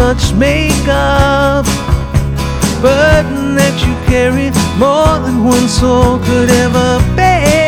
much makeup, burden that you carry more than one soul could ever bear.